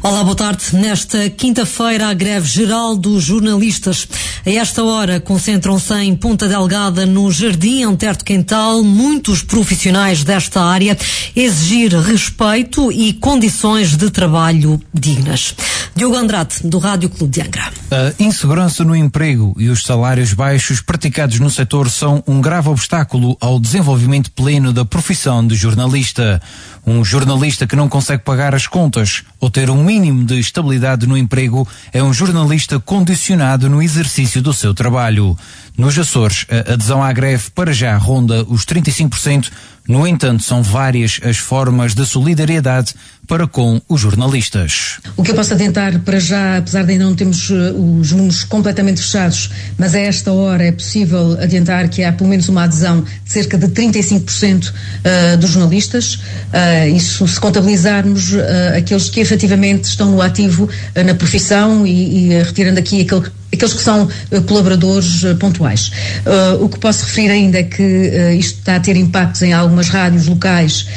Olá, boa tarde. Nesta quinta-feira, a greve geral dos jornalistas. A esta hora, concentram-se em Ponta Delgada, no Jardim Antero de Quental, muitos profissionais desta área, exigir respeito e condições de trabalho dignas. Diogo Andrade, do Rádio Clube de Angra. A insegurança no emprego e os salários baixos praticados no setor são um grave obstáculo ao desenvolvimento pleno da profissão de jornalista. Um jornalista que não consegue pagar as contas ou ter um mínimo de estabilidade no emprego é um jornalista condicionado no exercício do seu trabalho. Nos Açores, a adesão à greve para já ronda os 35%. No entanto, são várias as formas de solidariedade para com os jornalistas. O que eu posso adiantar para já, apesar de ainda não termos os números completamente fechados, mas a esta hora é possível adiantar que há pelo menos uma adesão de cerca de 35% dos jornalistas. Isso se contabilizarmos aqueles que efetivamente estão no ativo na profissão e retirando aqui aqueles que são colaboradores pontuais. O que posso referir ainda é que isto está a ter impactos em algumas rádios locais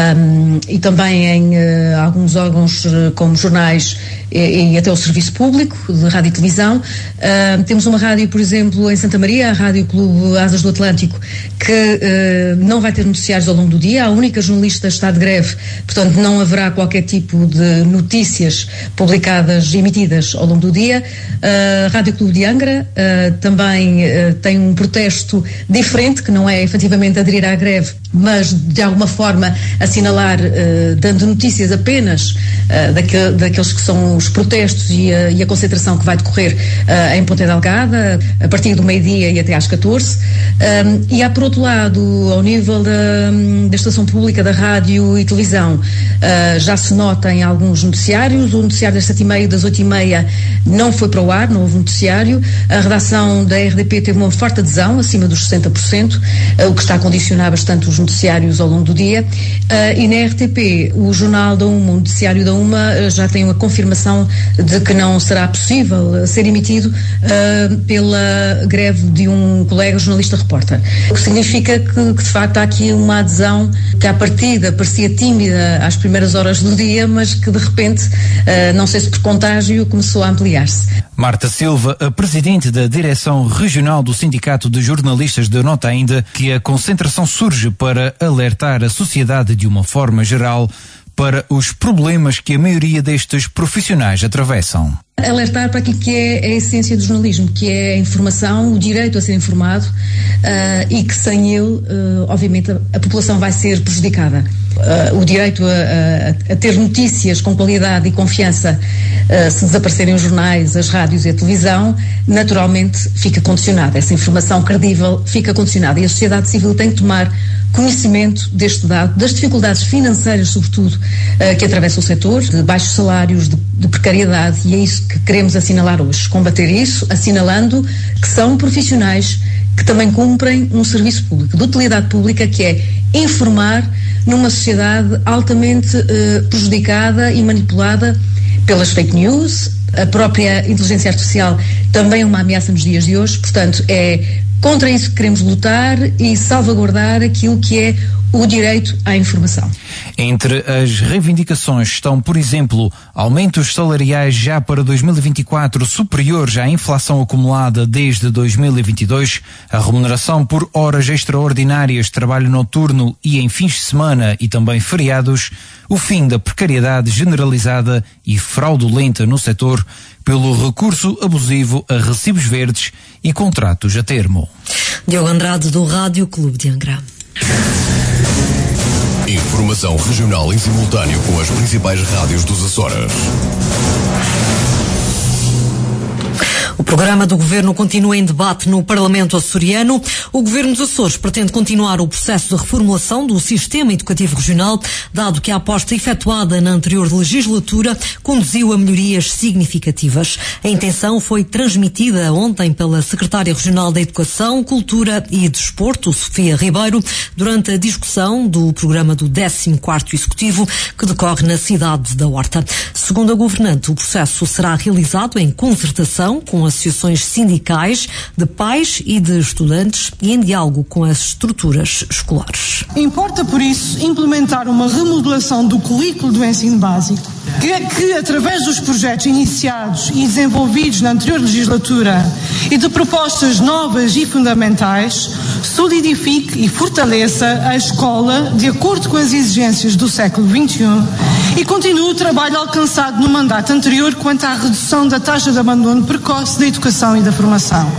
e também em alguns órgãos como jornais e até o serviço público de rádio e televisão. Temos uma rádio, por exemplo, em Santa Maria, a Rádio Clube Asas do Atlântico, que não vai ter noticiários ao longo do dia. A única jornalista está de greve, portanto não haverá qualquer tipo de notícias publicadas, emitidas ao longo do dia. A Rádio Clube de Angra também tem um protesto diferente, que não é efetivamente aderir à greve, mas de alguma forma assinalar, dando notícias apenas daqueles que são os protestos e a concentração que vai decorrer em Ponta Delgada, a partir do meio-dia e até às 14. E há, por outro lado, ao nível da estação pública da rádio e televisão, já se nota em alguns noticiários. O noticiário das 7h30 e das 8h30 não foi para o ar, não houve noticiário. A redação da RDP teve uma forte adesão, acima dos 60%, o que está a condicionar bastante os noticiários ao longo do dia. E na RTP, o Jornal da Uma, o noticiário da Uma, já tem uma confirmação de que não será possível ser emitido pela greve de um colega jornalista repórter. O que significa que de facto há aqui uma adesão que à partida parecia tímida às primeiras horas do dia, mas que de repente, não sei se por contágio, começou a ampliar-se. Marta Silva, a presidente da Direção Regional do Sindicato de Jornalistas, denota ainda que a concentração surge para alertar a sociedade de uma forma geral para os problemas que a maioria destes profissionais atravessam. Alertar para aquilo que é a essência do jornalismo, que é a informação, o direito a ser informado, e que sem ele, obviamente, a população vai ser prejudicada. O direito a ter notícias com qualidade e confiança, se desaparecerem os jornais, as rádios e a televisão, naturalmente fica condicionada. Essa informação credível fica condicionada e a sociedade civil tem que tomar conhecimento deste dado, das dificuldades financeiras, sobretudo, que atravessa o setor, de baixos salários, de precariedade, e é isso que queremos assinalar hoje. Combater isso, assinalando que são profissionais que também cumprem um serviço público, de utilidade pública, que é informar numa sociedade altamente prejudicada e manipulada pelas fake news. A própria inteligência artificial também é uma ameaça nos dias de hoje, portanto é contra isso que queremos lutar e salvaguardar aquilo que é o direito à informação. Entre as reivindicações estão, por exemplo, aumentos salariais já para 2024 superiores à inflação acumulada desde 2022, a remuneração por horas extraordinárias, trabalho noturno e em fins de semana e também feriados, o fim da precariedade generalizada e fraudulenta no setor pelo recurso abusivo a recibos verdes e contratos a termo. Diogo Andrade, do Rádio Clube de Angra. Informação regional em simultâneo com as principais rádios dos Açores. O programa do Governo continua em debate no Parlamento açoriano. O Governo dos Açores pretende continuar o processo de reformulação do sistema educativo regional, dado que a aposta efetuada na anterior legislatura conduziu a melhorias significativas. A intenção foi transmitida ontem pela Secretária Regional da Educação, Cultura e Desporto, Sofia Ribeiro, durante a discussão do programa do 14º Executivo, que decorre na cidade da Horta. Segundo a governante, o processo será realizado em concertação com associações sindicais, de pais e de estudantes e em diálogo com as estruturas escolares. Importa, por isso, implementar uma remodelação do currículo do ensino básico, que através dos projetos iniciados e desenvolvidos na anterior legislatura e de propostas novas e fundamentais, solidifique e fortaleça a escola de acordo com as exigências do século XXI e continue o trabalho alcançado no mandato anterior quanto à redução da taxa de abandono precoce da educação e da formação.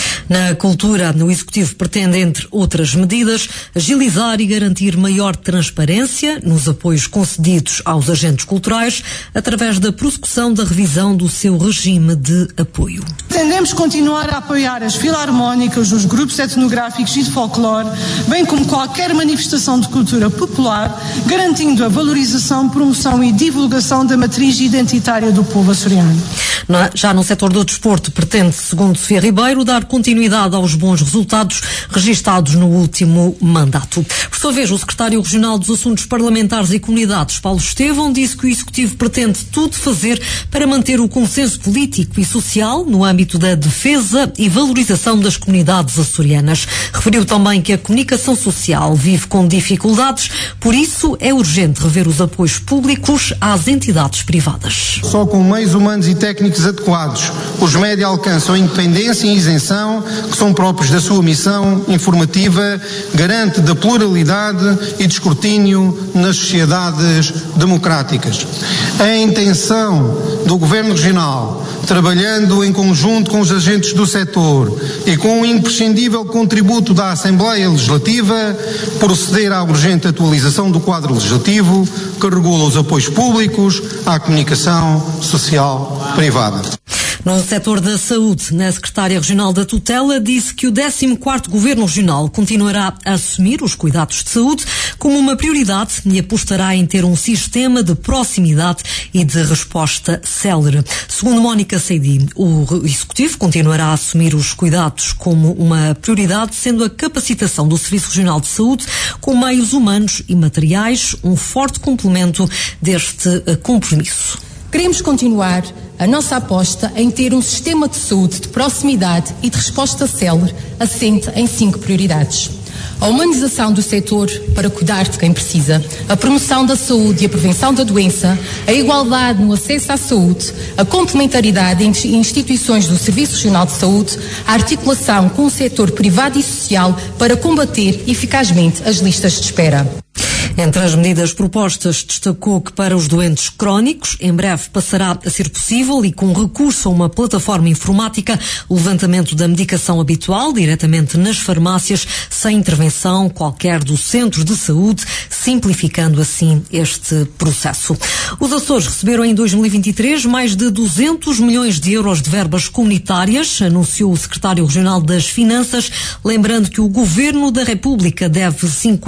Na cultura, o Executivo pretende, entre outras medidas, agilizar e garantir maior transparência nos apoios concedidos aos agentes culturais através da prossecução da revisão do seu regime de apoio. Pretendemos continuar a apoiar as filarmónicas, os grupos etnográficos e de folclore, bem como qualquer manifestação de cultura popular, garantindo a valorização, promoção e divulgação da matriz identitária do povo açoriano. Já no setor do desporto, pretende, segundo Sofia Ribeiro, dar continuidade aos bons resultados registados no último mandato. Por sua vez, o secretário regional dos Assuntos Parlamentares e Comunidades, Paulo Estevão, disse que o Executivo pretende tudo fazer para manter o consenso político e social no âmbito da defesa e valorização das comunidades açorianas. Referiu também que a comunicação social vive com dificuldades, por isso é urgente rever os apoios públicos às entidades privadas. Só com meios humanos e técnicos adequados, os média alcançam a independência e isenção que são próprios da sua missão informativa, garante da pluralidade e de escrutínio nas sociedades democráticas. A intenção do Governo Regional, trabalhando em conjunto com os agentes do setor e com o imprescindível contributo da Assembleia Legislativa, proceder à urgente atualização do quadro legislativo que regula os apoios públicos à comunicação social privada. No setor da saúde, a secretária regional da tutela disse que o 14º Governo Regional continuará a assumir os cuidados de saúde como uma prioridade e apostará em ter um sistema de proximidade e de resposta célere. Segundo Mónica Seidi, o Executivo continuará a assumir os cuidados como uma prioridade, sendo a capacitação do Serviço Regional de Saúde com meios humanos e materiais um forte complemento deste compromisso. Queremos continuar a nossa aposta em ter um sistema de saúde de proximidade e de resposta célere assente em 5 prioridades. A humanização do setor para cuidar de quem precisa, a promoção da saúde e a prevenção da doença, a igualdade no acesso à saúde, a complementaridade entre instituições do Serviço Regional de Saúde, a articulação com o setor privado e social para combater eficazmente as listas de espera. Entre as medidas propostas, destacou que para os doentes crónicos, em breve passará a ser possível e com recurso a uma plataforma informática, o levantamento da medicação habitual diretamente nas farmácias, sem intervenção qualquer dos centros de saúde, simplificando assim este processo. Os Açores receberam em 2023 mais de 200 milhões de euros de verbas comunitárias, anunciou o secretário regional das Finanças, lembrando que o Governo da República deve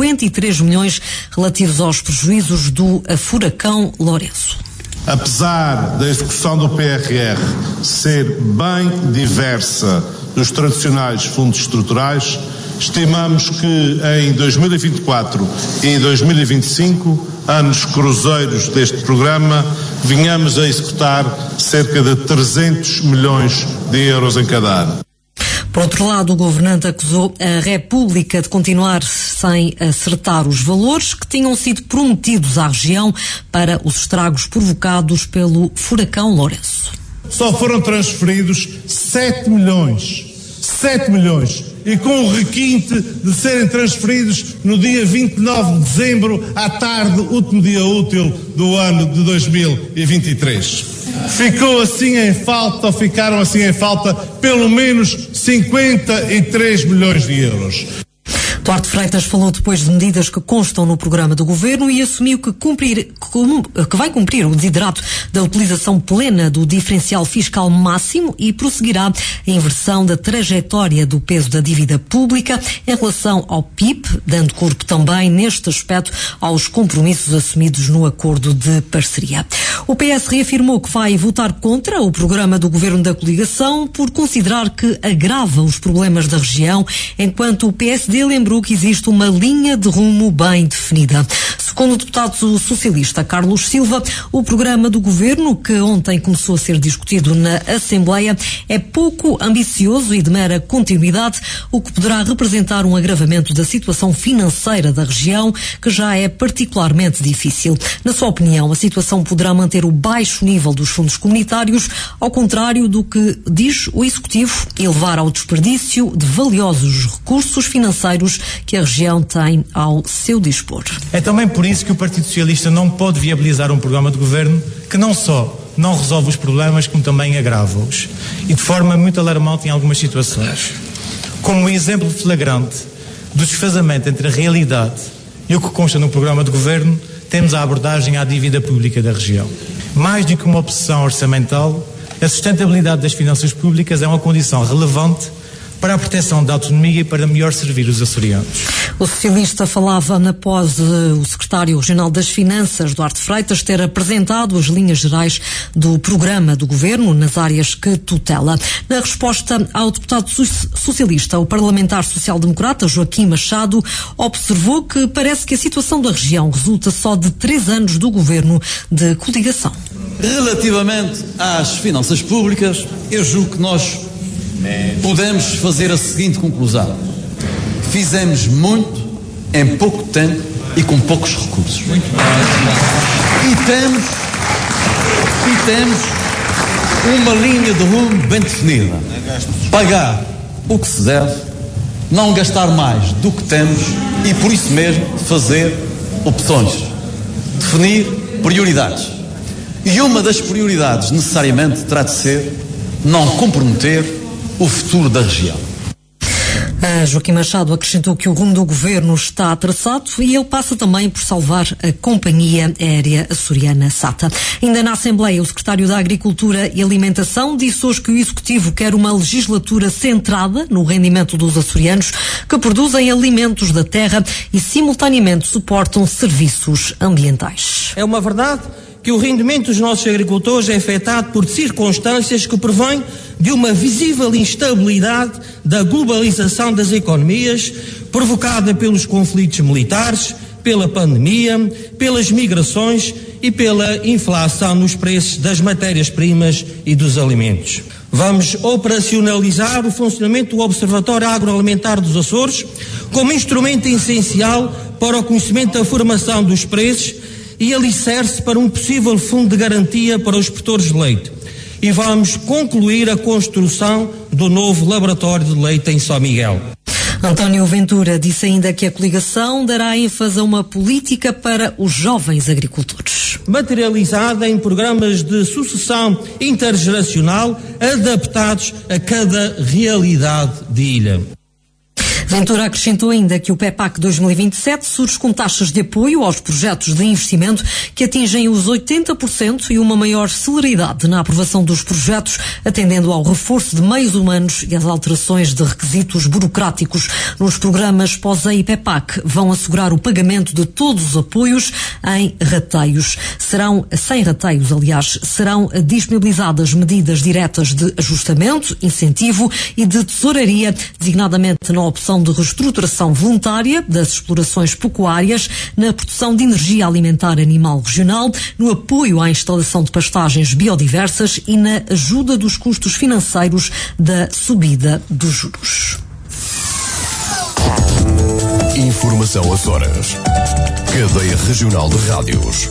53 milhões relativos aos prejuízos do furacão Lourenço. Apesar da execução do PRR ser bem diversa dos tradicionais fundos estruturais, estimamos que em 2024 e 2025, anos cruzeiros deste programa, venhamos a executar cerca de 300 milhões de euros em cada ano. Por outro lado, o governante acusou a República de continuar sem acertar os valores que tinham sido prometidos à região para os estragos provocados pelo furacão Lourenço. Só foram transferidos 7 milhões. 7 milhões. E com o requinte de serem transferidos no dia 29 de dezembro, à tarde, último dia útil do ano de 2023. Ficou assim em falta, ou ficaram assim em falta, pelo menos 53 milhões de euros. Duarte Freitas falou depois de medidas que constam no programa do Governo e assumiu que vai cumprir o desiderato da utilização plena do diferencial fiscal máximo e prosseguirá a inversão da trajetória do peso da dívida pública em relação ao PIB, dando corpo também neste aspecto aos compromissos assumidos no acordo de parceria. O PS reafirmou que vai votar contra o programa do Governo da Coligação por considerar que agrava os problemas da região, enquanto o PSD lembrou lembrou que existe uma linha de rumo bem definida. Segundo o deputado socialista Carlos Silva, o programa do governo, que ontem começou a ser discutido na Assembleia, é pouco ambicioso e de mera continuidade, o que poderá representar um agravamento da situação financeira da região, que já é particularmente difícil. Na sua opinião, a situação poderá manter o baixo nível dos fundos comunitários, ao contrário do que diz o Executivo, e levar ao desperdício de valiosos recursos financeiros que a região tem ao seu dispor. É também por isso que o Partido Socialista não pode viabilizar um programa de governo que não só não resolve os problemas, como também agrava-os. E de forma muito alarmante em algumas situações. Como um exemplo flagrante do desfazamento entre a realidade e o que consta no programa de governo, temos a abordagem à dívida pública da região. Mais do que uma opção orçamental, a sustentabilidade das finanças públicas é uma condição relevante para a proteção da autonomia e para melhor servir os açorianos. O socialista falava após o secretário regional das Finanças, Duarte Freitas, ter apresentado as linhas gerais do programa do governo nas áreas que tutela. Na resposta ao deputado socialista, o parlamentar social-democrata Joaquim Machado observou que parece que a situação da região resulta só de 3 anos do governo de coligação. Relativamente às finanças públicas, eu julgo que nós podemos fazer a seguinte conclusão: fizemos muito em pouco tempo e com poucos recursos. E temos uma linha de rumo bem definida: pagar o que se deve, não gastar mais do que temos e, por isso mesmo, fazer opções, definir prioridades. E uma das prioridades necessariamente terá de ser não comprometer o futuro da região. Joaquim Machado acrescentou que o rumo do governo está traçado e ele passa também por salvar a Companhia Aérea Açoriana SATA. Ainda na Assembleia, o secretário da Agricultura e Alimentação disse hoje que o Executivo quer uma legislatura centrada no rendimento dos açorianos que produzem alimentos da terra e simultaneamente suportam serviços ambientais. É uma verdade que o rendimento dos nossos agricultores é afetado por circunstâncias que provêm de uma visível instabilidade da globalização das economias, provocada pelos conflitos militares, pela pandemia, pelas migrações e pela inflação nos preços das matérias-primas e dos alimentos. Vamos operacionalizar o funcionamento do Observatório Agroalimentar dos Açores como instrumento essencial para o conhecimento da formação dos preços e alicerce para um possível fundo de garantia para os produtores de leite. E vamos concluir a construção do novo laboratório de leite em São Miguel. António Ventura disse ainda que a coligação dará ênfase a uma política para os jovens agricultores. Materializada em programas de sucessão intergeracional adaptados a cada realidade de ilha. Ventura acrescentou ainda que o PEPAC 2027 surge com taxas de apoio aos projetos de investimento que atingem os 80% e uma maior celeridade na aprovação dos projetos, atendendo ao reforço de meios humanos e às alterações de requisitos burocráticos. Nos programas POSEI e PEPAC vão assegurar o pagamento de todos os apoios em rateios. Sem rateios, aliás, serão disponibilizadas medidas diretas de ajustamento, incentivo e de tesouraria, designadamente na opção de reestruturação voluntária das explorações pecuárias, na produção de energia alimentar animal regional, no apoio à instalação de pastagens biodiversas e na ajuda dos custos financeiros da subida dos juros. Informação Açores. Cadeia Regional de Rádios.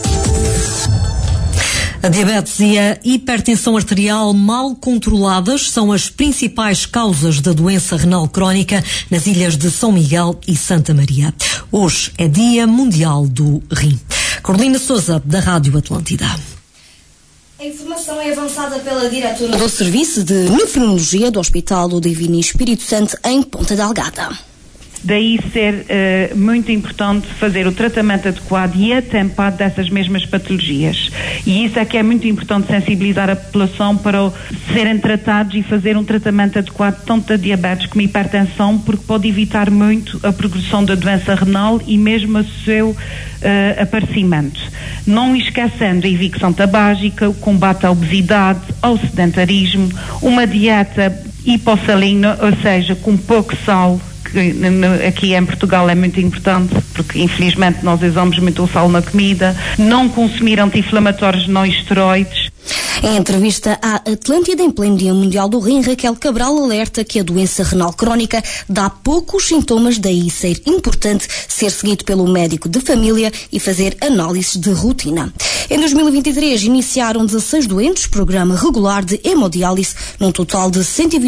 A diabetes e a hipertensão arterial mal controladas são as principais causas da doença renal crónica nas ilhas de São Miguel e Santa Maria. Hoje é Dia Mundial do Rim. Carolina Sousa, da Rádio Atlântida. A informação é avançada pela diretora do Serviço de Nefrologia do Hospital do Divino Espírito Santo em Ponta Delgada. Daí ser muito importante fazer o tratamento adequado e atempado dessas mesmas patologias. E isso é que é muito importante, sensibilizar a população para serem tratados e fazer um tratamento adequado tanto da diabetes como hipertensão, porque pode evitar muito a progressão da doença renal e mesmo o seu aparecimento. Não esquecendo a evicção tabágica, o combate à obesidade, ao sedentarismo, uma dieta hipossalina, ou seja, com pouco sal, que aqui em Portugal é muito importante, porque infelizmente nós usamos muito o sal na comida, não consumir anti-inflamatórios não esteroides. Em entrevista à Atlântida, em pleno Dia Mundial do Rim, Raquel Cabral alerta que a doença renal crónica dá poucos sintomas, daí ser importante ser seguido pelo médico de família e fazer análises de rotina. Em 2023, iniciaram 16 doentes programa regular de hemodiálise, num total de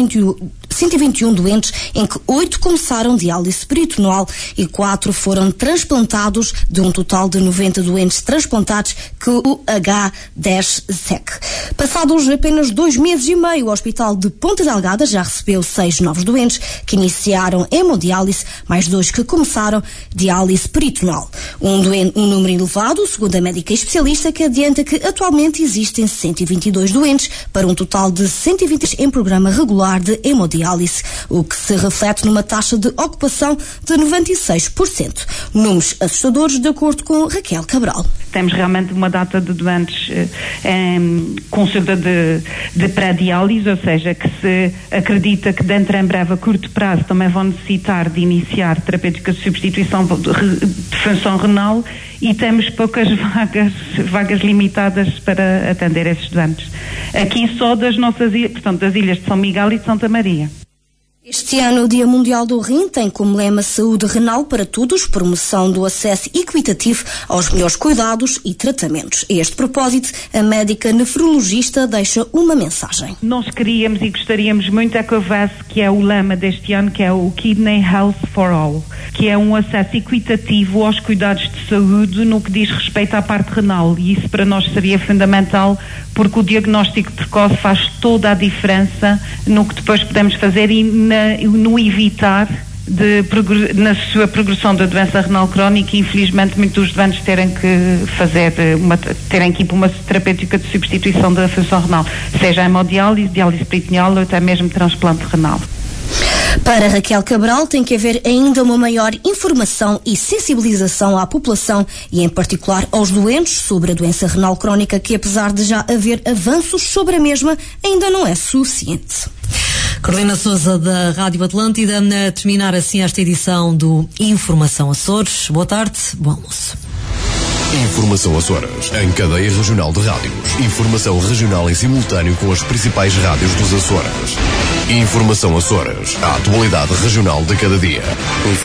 121 doentes, em que 8 começaram diálise peritoneal e 4 foram transplantados, de um total de 90 doentes transplantados com o H10-SEC. Passados apenas 2 meses e meio, o Hospital de Ponta Delgada já recebeu 6 novos doentes que iniciaram hemodiálise, mais 2 que começaram diálise peritoneal. Um número elevado, segundo a médica especialista, que adianta que atualmente existem 122 doentes, para um total de 120 em programa regular de hemodiálise, o que se reflete numa taxa de ocupação de 96%. Números assustadores, de acordo com Raquel Cabral. Temos realmente uma data de doentes com surda de pré-diálise, ou seja, que se acredita que dentro em breve, a curto prazo, também vão necessitar de iniciar terapêutica de substituição de função renal, e temos poucas vagas limitadas para atender esses doentes. Aqui só das nossas ilhas, portanto, das ilhas de São Miguel e de Santa Maria. Este ano, o Dia Mundial do Rim tem como lema Saúde Renal para Todos, promoção do acesso equitativo aos melhores cuidados e tratamentos. A este propósito, a médica nefrologista deixa uma mensagem. Nós queríamos e gostaríamos muito que houvesse, que é o lema deste ano, que é o Kidney Health for All, que é um acesso equitativo aos cuidados de saúde no que diz respeito à parte renal, e isso para nós seria fundamental, porque o diagnóstico precoce faz toda a diferença no que depois podemos fazer e no evitar na sua progressão da doença renal crónica, e infelizmente muitos doentes terem que ir para uma terapêutica de substituição da função renal, seja hemodiálise, diálise peritoneal ou até mesmo transplante renal. Para Raquel Cabral, tem que haver ainda uma maior informação e sensibilização à população e, em particular, aos doentes sobre a doença renal crónica, que, apesar de já haver avanços sobre a mesma, ainda não é suficiente. Carolina Sousa, da Rádio Atlântida, a terminar assim esta edição do Informação Açores. Boa tarde, bom almoço. Informação Açores, em cadeia regional de rádios. Informação regional em simultâneo com as principais rádios dos Açores. Informação Açores, a atualidade regional de cada dia.